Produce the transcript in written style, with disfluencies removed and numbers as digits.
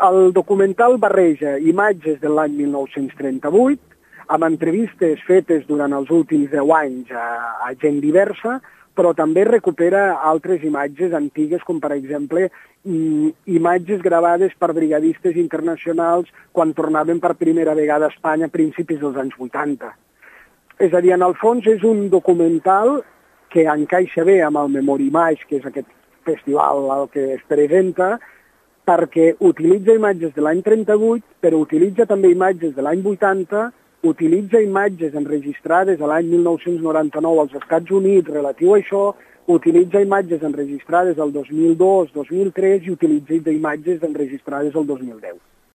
El documental barreja imatges de l'any 1938 amb entrevistes fetes durant els últims 10 anys a gent diversa, però també recupera altres imatges antigues, com per exemple imatges gravades per brigadistes internacionals quan tornaven per primera vegada a Espanya a principis dels anys 80. És a dir, en el fons és un documental que encaixa bé amb el Memorimage, que és aquest festival al que es presenta, perquè utilitza imatges de l'any 38, però utilitza també imatges de l'any 80, utilitza imatges enregistrades a l'any 1999 als Estats Units relatiu a això, utilitza imatges enregistrades al 2002, 2003 i utilitza imatges enregistrades al 2010.